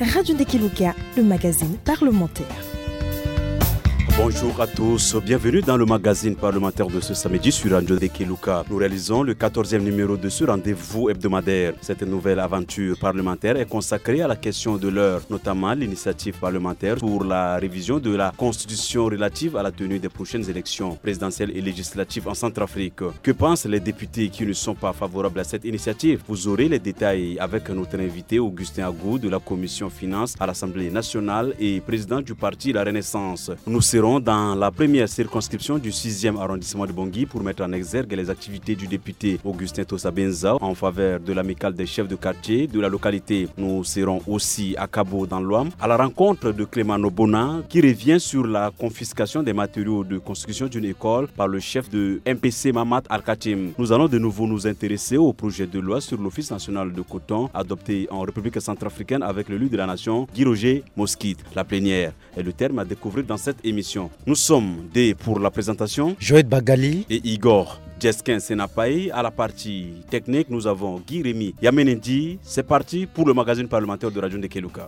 Radio Ndeke Luka, le magazine parlementaire. Bonjour à tous, bienvenue dans le magazine parlementaire de ce samedi sur Radio Ndeke Luka. Nous réalisons le 14e numéro de ce rendez-vous hebdomadaire. Cette nouvelle aventure parlementaire est consacrée à la question de l'heure, notamment l'initiative parlementaire pour la révision de la Constitution relative à la tenue des prochaines élections présidentielles et législatives en Centrafrique. Que pensent les députés qui ne sont pas favorables à cette initiative? Vous aurez les détails avec notre invité Augustin Agou de la Commission Finances à l'Assemblée nationale et président du parti La Renaissance. Nous serons dans la première circonscription du 6e arrondissement de Bangui pour mettre en exergue les activités du député Augustin Tosa Benza en faveur de l'amicale des chefs de quartier de la localité. Nous serons aussi à Kabo dans l'Ouam à la rencontre de Clément Nobona qui revient sur la confiscation des matériaux de construction d'une école par le chef de MPC Mamat Al-Khatim. Nous allons de nouveau nous intéresser au projet de loi sur l'Office national de coton adopté en République centrafricaine avec l'élu de la nation Guy Roger Mosquit. La plénière est le terme à découvrir dans cette émission. Nous sommes pour la présentation Joël Bagali et Igor Jeskin Senapaï. À la partie technique, nous avons Guy Rémy Yamenendi. C'est parti pour le magazine parlementaire de Radio Ndeke Luka.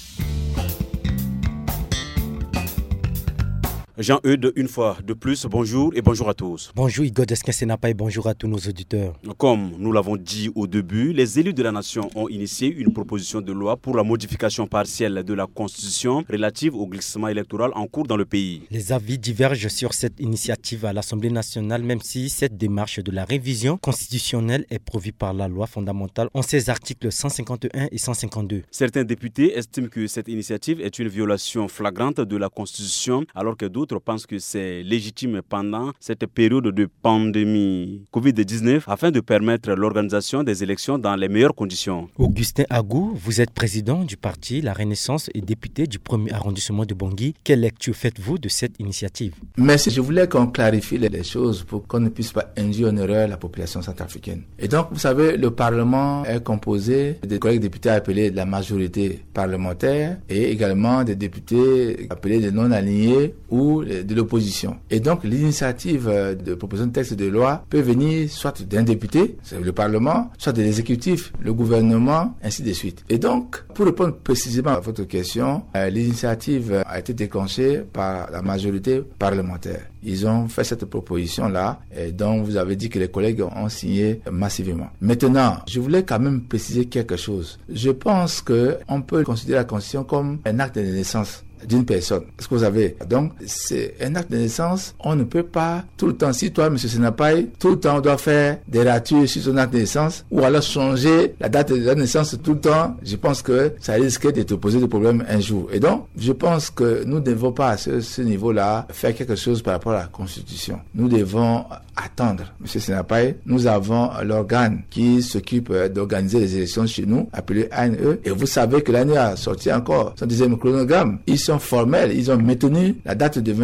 Jean-Eudes, une fois de plus, bonjour et bonjour à tous. Bonjour Igor Jeskin Senapaï, bonjour à tous nos auditeurs. Comme nous l'avons dit au début, les élus de la nation ont initié une proposition de loi pour la modification partielle de la Constitution relative au glissement électoral en cours dans le pays. Les avis divergent sur cette initiative à l'Assemblée nationale, même si cette démarche de la révision constitutionnelle est prévue par la loi fondamentale en ses articles 151 et 152. Certains députés estiment que cette initiative est une violation flagrante de la Constitution, alors que d'autres pensent que c'est légitime pendant cette période de pandémie Covid-19 afin de permettre l'organisation des élections dans les meilleures conditions. Augustin Agou, vous êtes président du parti La Renaissance et député du 1er arrondissement de Bangui. Quelle lecture faites-vous de cette initiative? Merci. Je voulais qu'on clarifie les choses pour qu'on ne puisse pas induire en erreur la population centrafricaine. Et donc, vous savez, le Parlement est composé des collègues députés appelés de la majorité parlementaire et également des députés appelés des non-alignés ou de l'opposition. Et donc, l'initiative de proposition de texte de loi peut venir soit d'un député, c'est le Parlement, soit de l'exécutif, le gouvernement, ainsi de suite. Et donc, pour répondre précisément à votre question, l'initiative a été déclenchée par la majorité parlementaire. Ils ont fait cette proposition-là, dont vous avez dit que les collègues ont signé massivement. Maintenant, je voulais quand même préciser quelque chose. Je pense qu'on peut considérer la Constitution comme un acte de naissance d'une personne. Est-ce que vous avez? Donc, c'est un acte de naissance. On ne peut pas tout le temps, si toi, M. Senapaï, tout le temps, on doit faire des ratures sur son acte de naissance ou alors changer la date de la naissance tout le temps. Je pense que ça risque de te poser des problèmes un jour. Et donc, je pense que nous ne devons pas à ce niveau-là faire quelque chose par rapport à la Constitution. Nous devons attendre. M. Senapaï, nous avons l'organe qui s'occupe d'organiser les élections chez nous, appelé ANE. Et vous savez que l'ANE a sorti encore son deuxième chronogramme. Ils sont formels, ils ont maintenu la date de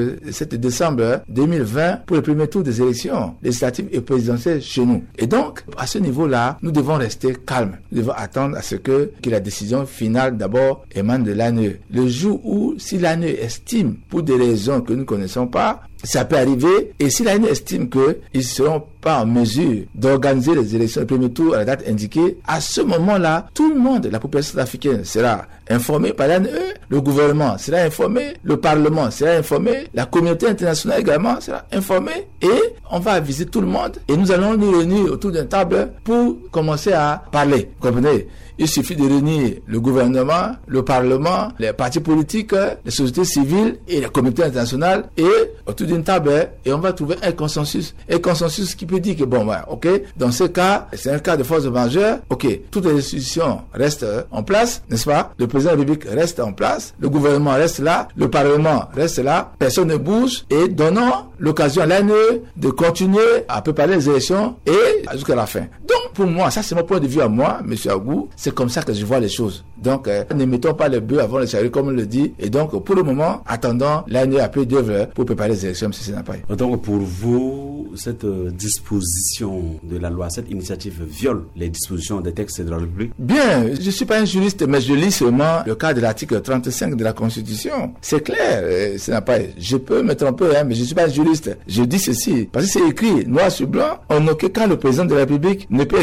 27 décembre 2020 pour le premier tour des élections législatives et présidentielles chez nous. Et donc, à ce niveau-là, nous devons rester calmes. Nous devons attendre à ce que la décision finale d'abord émane de l'ANE. Le jour où, si l'ANE estime, pour des raisons que nous ne connaissons pas, ça peut arriver, et si l'ANE estime qu'ils ne seront pas en mesure d'organiser les élections du premier tour à la date indiquée, à ce moment-là, tout le monde, la population africaine sera informée par l'ANE, le gouvernement sera informé, le Parlement sera informé, la communauté internationale également sera informée, et on va aviser tout le monde, et nous allons nous réunir autour d'une table pour commencer à parler. Vous comprenez? Il suffit de réunir le gouvernement, le Parlement, les partis politiques, les sociétés civiles et la communauté internationale et autour d'une table et on va trouver un consensus. Un consensus qui peut dire que bon, ouais, ok, dans ce cas, c'est un cas de force majeure, ok, toutes les institutions restent en place, n'est-ce pas? Le président de la République reste en place, le gouvernement reste là, le Parlement reste là, personne ne bouge et donnons l'occasion à l'ANE de continuer à préparer les élections et jusqu'à la fin. Donc, pour moi, ça c'est mon point de vue à moi, M. Agou, c'est comme ça que je vois les choses. Donc, ne mettons pas le bœuf avant le charrue, comme on le dit. Et donc, pour le moment, attendons l'année à peu d'œuvre pour préparer les élections, M. Senapaï. Donc, pour vous, cette disposition de la loi, cette initiative viole les dispositions des textes de la République? Bien, je ne suis pas un juriste, mais je lis seulement le cas de l'article 35 de la Constitution. C'est clair, Senapaï. Je peux me tromper, mais je ne suis pas un juriste. Je dis ceci, parce que c'est écrit, noir sur blanc, en aucun cas le président de la République ne peut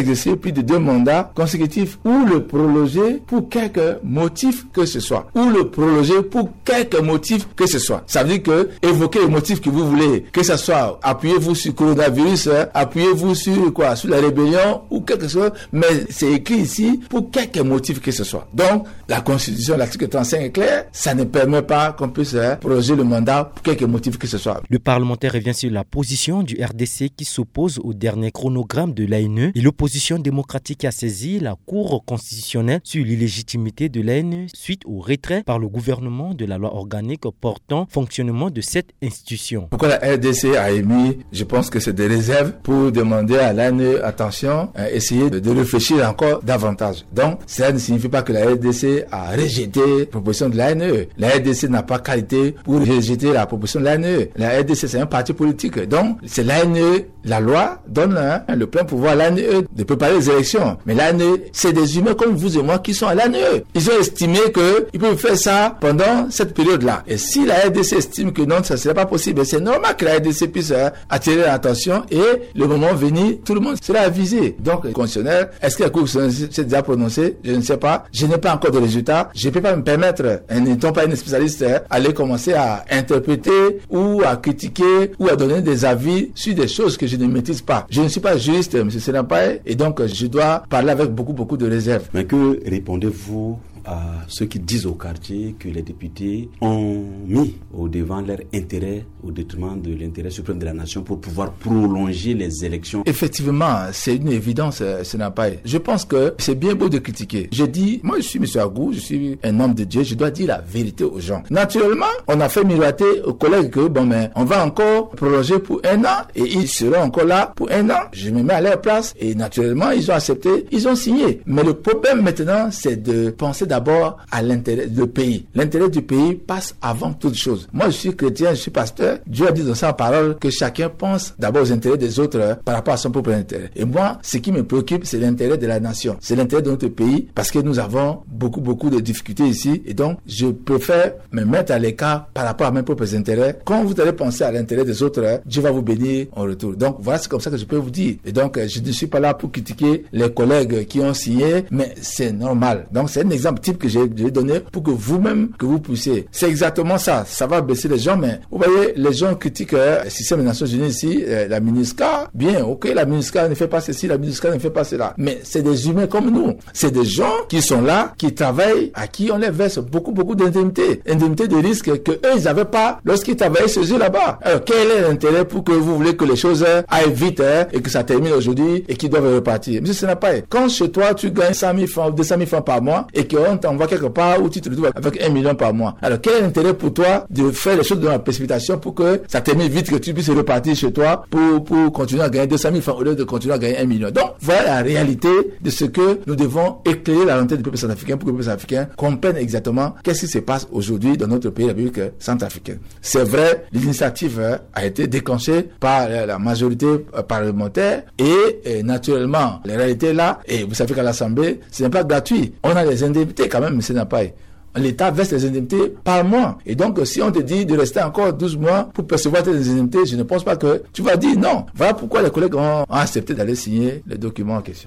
exercer plus de 2 mandats consécutifs ou le prolonger pour quelque motif que ce soit. Ou le prolonger pour quelque motif que ce soit. Ça veut dire que évoquez les motifs que vous voulez, que ce soit appuyez-vous sur le coronavirus, appuyez-vous sur quoi, sur la rébellion ou quelque chose, mais c'est écrit ici pour quelque motif que ce soit. Donc, la Constitution, l'article 35 est clair, ça ne permet pas qu'on puisse prolonger le mandat pour quelque motif que ce soit. Le parlementaire revient sur la position du RDC qui s'oppose au dernier chronogramme de l'ANE et l'opposition démocratique a saisi la Cour constitutionnelle sur l'illégitimité de l'ANE suite au retrait par le gouvernement de la loi organique portant fonctionnement de cette institution. Pourquoi la RDC a émis, je pense que c'est des réserves pour demander à l'ANE, attention, essayer de réfléchir encore davantage. Donc, ça ne signifie pas que la RDC a rejeté la proposition de l'ANE. La RDC n'a pas qualité pour rejeter la proposition de l'ANE. La RDC, c'est un parti politique. Donc, c'est l'ANE, la loi donne le plein pouvoir à l'ANE de préparer les élections. Mais l'ANE, c'est des humains comme vous et moi qui sont à l'ANE. Ils ont estimé qu'ils peuvent faire ça pendant cette période-là. Et si la RDC estime que non, ça ne serait pas possible, c'est normal que la RDC puisse attirer l'attention et le moment venu, tout le monde sera avisé. Donc, le constitutionnel, est-ce que la Cour constitutionnelle s'est déjà prononcée? Je ne sais pas. Je n'ai pas encore de résultats. Je ne peux pas me permettre, n'étant pas une spécialiste, aller commencer à interpréter ou à critiquer ou à donner des avis sur des choses que je ne maîtrise pas. Je ne suis pas juriste, M. Senapaye, et donc je dois parler avec beaucoup de réserve. Mais que répondez-vous à ceux qui disent au quartier que les députés ont mis au devant leur intérêt au détriment de l'intérêt suprême de la nation pour pouvoir prolonger les élections? Effectivement, c'est une évidence, Senapaye. Je pense que c'est bien beau de critiquer. Je dis, moi je suis M. Agou, je suis un homme de Dieu, je dois dire la vérité aux gens. Naturellement, on a fait miroiter aux collègues que on va encore prolonger pour 1 an et ils seront encore là pour 1 an. Je me mets à leur place et naturellement, ils ont accepté, ils ont signé. Mais le problème maintenant, c'est de penser d'abord à l'intérêt du pays. L'intérêt du pays passe avant toute chose. Moi, je suis chrétien, je suis pasteur. Dieu a dit dans sa parole que chacun pense d'abord aux intérêts des autres par rapport à son propre intérêt. Et moi, ce qui me préoccupe, c'est l'intérêt de la nation. C'est l'intérêt de notre pays parce que nous avons beaucoup de difficultés ici. Et donc, je préfère me mettre à l'écart par rapport à mes propres intérêts. Quand vous allez penser à l'intérêt des autres, Dieu va vous bénir en retour. Donc, voilà, c'est comme ça que je peux vous dire. Et donc, je ne suis pas là pour critiquer les collègues qui ont signé, mais c'est normal. Donc, c'est un exemple type que j'ai donné pour que vous-même, que vous puissiez. C'est exactement ça. Ça va baisser les gens, mais vous voyez, les gens critiquent le système des Nations Unies ici, la MINUSCA. Bien, ok, la MINUSCA ne fait pas ceci, la MINUSCA ne fait pas cela. Mais c'est des humains comme nous. C'est des gens qui sont là, qui travaillent, à qui on les verse beaucoup d'indemnités. Indemnités de risque que eux, ils n'avaient pas lorsqu'ils travaillaient chez eux là-bas. Alors, quel est l'intérêt pour que vous voulez que les choses aillent vite et que ça termine aujourd'hui et qu'ils doivent repartir? Mais ce n'est pas. Quand chez toi, tu gagnes 100 000 francs, 200 000 francs par mois et qu'on t'envoie quelque part où tu te retrouves avec 1 million par mois. Alors, quel est l'intérêt pour toi de faire les choses dans la précipitation pour que ça termine vite, que tu puisses repartir chez toi pour continuer à gagner 200 000 francs au lieu de continuer à gagner 1 million? Donc, voilà la réalité de ce que nous devons éclairer la volonté du peuple centrafricain pour que le peuple centrafricain comprenne exactement qu'est-ce qui se passe aujourd'hui dans notre pays, la République centrafricaine. C'est vrai, l'initiative a été déclenchée par la majorité parlementaire et naturellement, la réalité est là, et vous savez qu'à l'Assemblée, ce n'est pas gratuit. On a les indemnités quand même, M. Napaye. L'État verse les indemnités par mois. Et donc, si on te dit de rester encore 12 mois pour percevoir tes indemnités, je ne pense pas que tu vas dire non. Voilà pourquoi les collègues ont accepté d'aller signer les documents en question.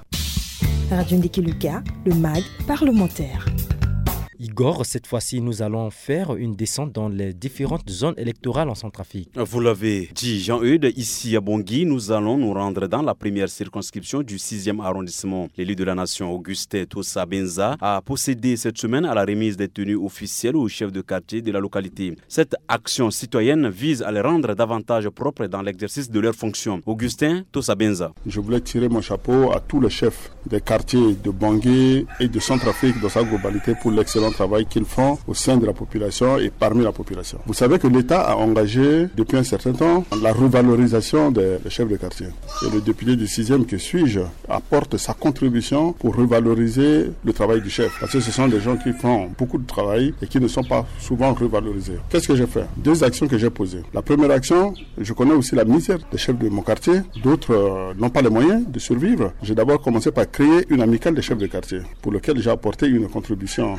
Radio Ndiki Luka, le MAG parlementaire. Igor, cette fois-ci, nous allons faire une descente dans les différentes zones électorales en Centrafrique. Vous l'avez dit, Jean-Eudes, ici à Bangui, nous allons nous rendre dans la première circonscription du 6e arrondissement. L'élu de la nation, Augustin Tossa Benza, a procédé cette semaine à la remise des tenues officielles aux chefs de quartier de la localité. Cette action citoyenne vise à les rendre davantage propres dans l'exercice de leurs fonctions. Augustin Tossa Benza. Je voulais tirer mon chapeau à tous les chefs des quartiers de Bangui et de Centrafrique dans sa globalité pour l'excellent travail qu'ils font au sein de la population et parmi la population. Vous savez que l'État a engagé depuis un certain temps la revalorisation des chefs de quartier. Et le député du 6e que suis-je apporte sa contribution pour revaloriser le travail du chef. Parce que ce sont des gens qui font beaucoup de travail et qui ne sont pas souvent revalorisés. Qu'est-ce que j'ai fait? 2 actions que j'ai posées. La première action, je connais aussi la misère des chefs de mon quartier. D'autres n'ont pas les moyens de survivre. J'ai d'abord commencé par créer une amicale des chefs de quartier pour laquelle j'ai apporté une contribution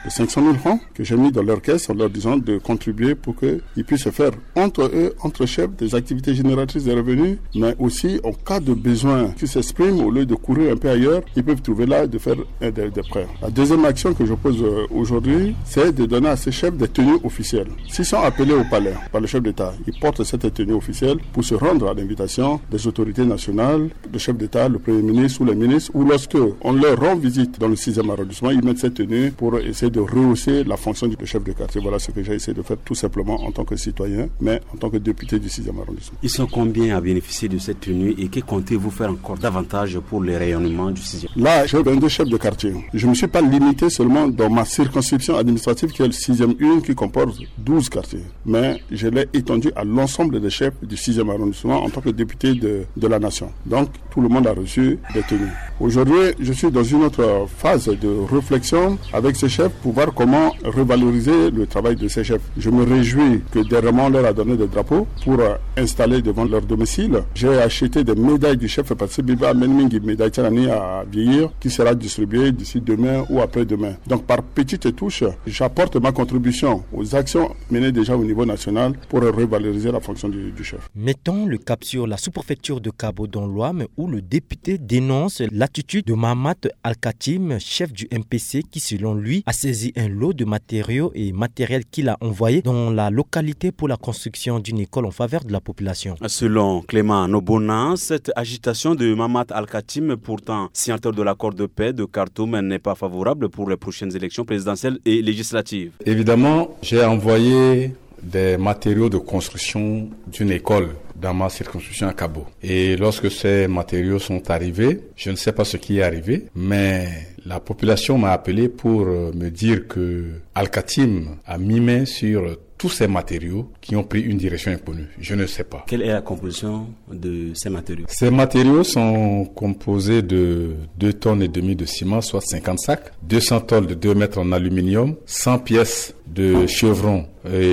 de 500 000 francs que j'ai mis dans leur caisse en leur disant de contribuer pour qu'ils puissent faire entre eux, entre chefs, des activités génératrices de revenus, mais aussi en cas de besoin qui s'exprime, au lieu de courir un peu ailleurs, ils peuvent trouver là de faire des prêts. La deuxième action que je pose aujourd'hui, c'est de donner à ces chefs des tenues officielles. S'ils sont appelés au palais par le chef d'État, ils portent cette tenue officielle pour se rendre à l'invitation des autorités nationales, le chef d'État, le Premier ministre ou les ministres, ou lorsque on leur rend visite dans le 6e arrondissement, ils mettent cette tenue pour essayer de rehausser la fonction du chef de quartier. Voilà ce que j'ai essayé de faire tout simplement en tant que citoyen, mais en tant que député du 6e arrondissement. Ils sont combien à bénéficier de cette tenue et que comptez-vous faire encore davantage pour le rayonnement du 6e? Là, j'ai 22 chefs de quartier. Je ne me suis pas limité seulement dans ma circonscription administrative qui est le 6e une qui comporte 12 quartiers, mais je l'ai étendu à l'ensemble des chefs du 6e arrondissement en tant que député de la nation. Donc, tout le monde a reçu des tenues. Aujourd'hui, je suis dans une autre phase de réflexion avec ces chefs pour voir comment revaloriser le travail de ces chefs. Je me réjouis que dernièrement on leur a donné des drapeaux pour installer devant leur domicile. J'ai acheté des médailles du chef parce que Biba Menmingi médaille Tchanani à vieillir qui sera distribuée d'ici demain ou après-demain. Donc par petites touches, j'apporte ma contribution aux actions menées déjà au niveau national pour revaloriser la fonction du chef. Mettons le cap sur la sous-préfecture de Kabo dans l'Ouam où le député dénonce l'attitude de Mahamat Al-Katim, chef du MPC, qui selon lui a saisi un lot de matériaux et matériel qu'il a envoyé dans la localité pour la construction d'une école en faveur de la population. Selon Clément Nobona, cette agitation de Mahamat Al-Katim, pourtant signataire de l'accord de paix de Khartoum, n'est pas favorable pour les prochaines élections présidentielles et législatives. Évidemment, j'ai envoyé des matériaux de construction d'une école dans ma circonscription à Kabo. Et lorsque ces matériaux sont arrivés, je ne sais pas ce qui est arrivé, mais la population m'a appelé pour me dire que Al-Katim a mis main sur tous ces matériaux qui ont pris une direction inconnue. Je ne sais pas. Quelle est la composition de ces matériaux? Ces matériaux sont composés de 2,5 tonnes de ciment, soit 50 sacs, 200 tonnes de 2 mètres en aluminium, 100 pièces de chevrons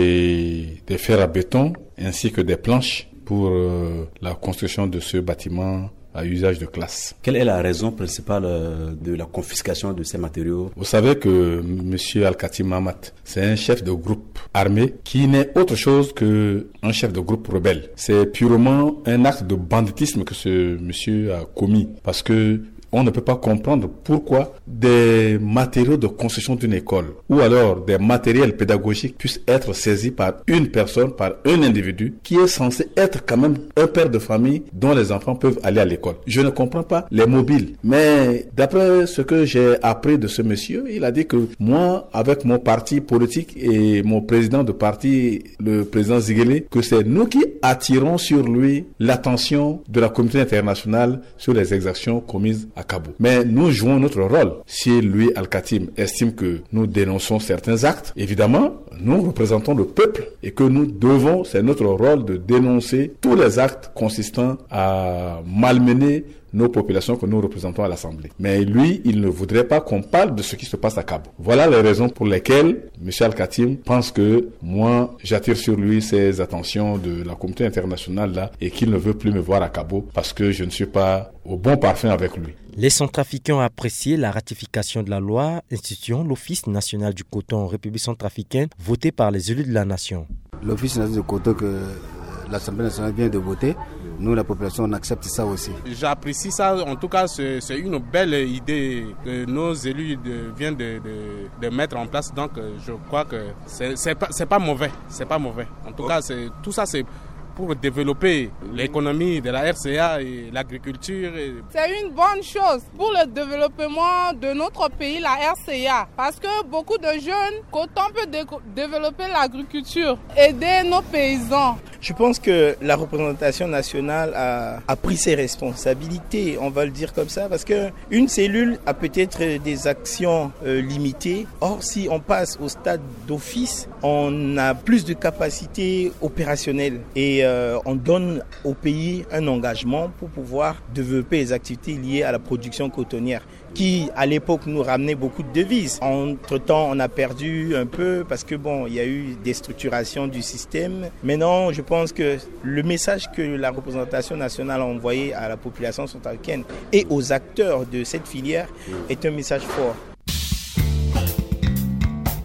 et des fers à béton, ainsi que des planches pour la construction de ce bâtiment à usage de classe. Quelle est la raison principale de la confiscation de ces matériaux? Vous savez que M. Al-Katim Mahamat, c'est un chef de groupe armé qui n'est autre chose qu'un chef de groupe rebelle. C'est purement un acte de banditisme que ce monsieur a commis, parce que on ne peut pas comprendre pourquoi des matériaux de construction d'une école ou alors des matériels pédagogiques puissent être saisis par une personne, par un individu qui est censé être quand même un père de famille dont les enfants peuvent aller à l'école. Je ne comprends pas les mobiles. Mais d'après ce que j'ai appris de ce monsieur, il a dit que moi, avec mon parti politique et mon président de parti, le président Ziguele, que c'est nous qui attirons sur lui l'attention de la communauté internationale sur les exactions commises à Kabo. Mais nous jouons notre rôle. Si lui, Al-Katim, estime que nous dénonçons certains actes, évidemment, nous représentons le peuple et que nous devons, c'est notre rôle de dénoncer tous les actes consistant à malmener nos populations que nous représentons à l'Assemblée. Mais lui, il ne voudrait pas qu'on parle de ce qui se passe à Kabo. Voilà les raisons pour lesquelles M. Al-Katim pense que moi, j'attire sur lui ces attentions de la communauté internationale là et qu'il ne veut plus me voir à Kabo parce que je ne suis pas au bon parfum avec lui. Les centrafricains ont apprécié la ratification de la loi instituant l'Office national du coton en République centrafricaine votée par les élus de la nation. L'Office national du coton que l'Assemblée nationale vient de voter, nous, la population, on accepte ça aussi. J'apprécie ça. En tout cas, c'est une belle idée que nos élus viennent de mettre en place. Donc, je crois que c'est pas mauvais. C'est pas mauvais. En tout cas, tout ça, c'est pour développer l'économie de la RCA et l'agriculture. C'est une bonne chose pour le développement de notre pays, la RCA, parce que beaucoup de jeunes, quand on peut développer l'agriculture, aider nos paysans. Je pense que la représentation nationale a pris ses responsabilités, on va le dire comme ça, parce qu'une cellule a peut-être des actions limitées. Or, si on passe au stade d'office, on a plus de capacité opérationnelle et on donne au pays un engagement pour pouvoir développer les activités liées à la production cotonnière qui, à l'époque, nous ramenait beaucoup de devises. Entre-temps, on a perdu un peu parce que il y a eu des structurations du système. Maintenant, je pense que le message que la représentation nationale a envoyé à la population centrafricaine et aux acteurs de cette filière est un message fort.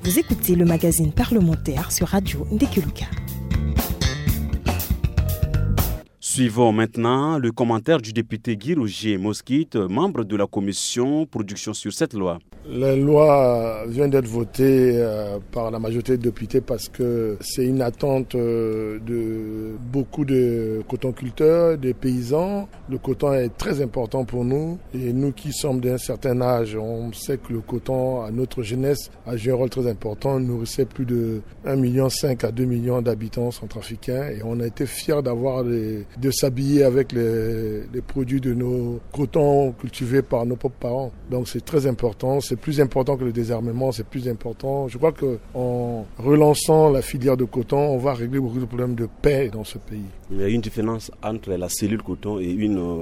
Vous écoutez le magazine parlementaire sur Radio Ndekeluka. Suivons maintenant le commentaire du député Guy Roger Mosquite, membre de la commission production sur cette loi. La loi vient d'être votée par la majorité des députés parce que c'est une attente de beaucoup de cotonculteurs, des paysans. Le coton est très important pour nous et nous qui sommes d'un certain âge, on sait que le coton à notre jeunesse a joué un rôle très important. Nous nourrissait plus de 1,5 million à 2 millions d'habitants centrafricains et on a été fiers de s'habiller avec les produits de nos cotons cultivés par nos propres parents. Donc c'est très important, c'est plus important que le désarmement, c'est plus important. Je crois qu'en relançant la filière de coton, on va régler beaucoup de problèmes de paix dans ce pays. Il y a une différence entre la cellule coton et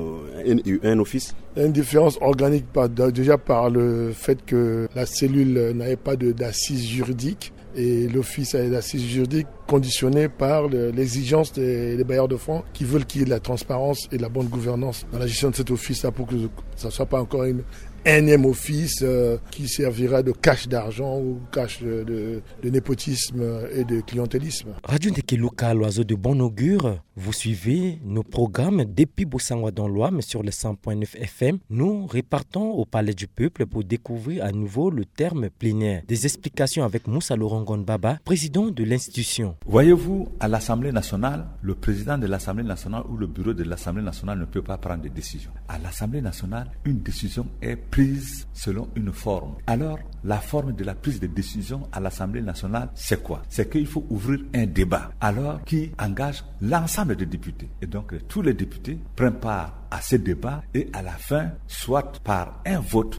un office? Une différence organique déjà par le fait que la cellule n'avait pas d'assises juridiques. Et l'office a des assises juridiques conditionnées par l'exigence des bailleurs de fonds qui veulent qu'il y ait de la transparence et de la bonne gouvernance dans la gestion de cet office-là pour que ça ne soit pas encore une énième office qui servira de cache d'argent ou cache de népotisme et de clientélisme. Radio Ndekeluka, l'oiseau de bon augure, vous suivez nos programmes depuis Bosangwa dans l'Ouam sur le 100.9 FM. Nous repartons au Palais du Peuple pour découvrir à nouveau le terme plénière. Des explications avec Moussa Lorangon Baba, président de l'institution. Voyez-vous, à l'Assemblée nationale, le président de l'Assemblée nationale ou le bureau de l'Assemblée nationale ne peut pas prendre de décision. À l'Assemblée nationale, une décision est prise selon une forme. Alors, la forme de la prise de décision à l'Assemblée nationale, c'est quoi? C'est qu'il faut ouvrir un débat, alors qui engage l'ensemble des députés. Et donc, tous les députés prennent part à ce débat et à la fin, soit par un vote,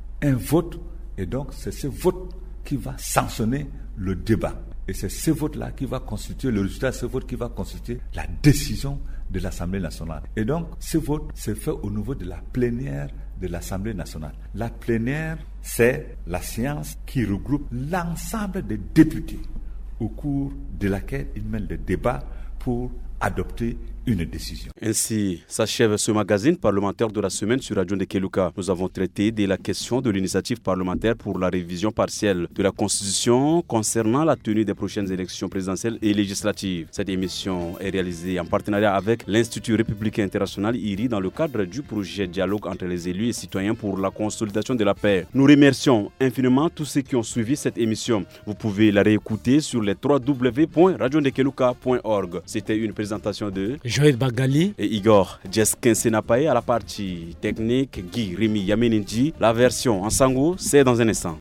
et donc c'est ce vote qui va sanctionner le débat. Et c'est ce vote-là qui va constituer le résultat, ce vote qui va constituer la décision de l'Assemblée nationale. Et donc, ce vote se fait au niveau de la plénière de l'Assemblée nationale. La plénière, c'est la séance qui regroupe l'ensemble des députés au cours de laquelle ils mènent le débat pour adopter une décision. Ainsi s'achève ce magazine parlementaire de la semaine sur Radio Ndekeluka. Nous avons traité de la question de l'initiative parlementaire pour la révision partielle de la Constitution concernant la tenue des prochaines élections présidentielles et législatives. Cette émission est réalisée en partenariat avec l'Institut républicain international IRI dans le cadre du projet Dialogue entre les élus et citoyens pour la consolidation de la paix. Nous remercions infiniment tous ceux qui ont suivi cette émission. Vous pouvez la réécouter sur les www.radiondekeluka.org. C'était une présentation de Joël Bagali et Igor Jeskin Senapaye à la partie technique, Guy Rémi Yameninji. La version en sango, c'est dans un instant.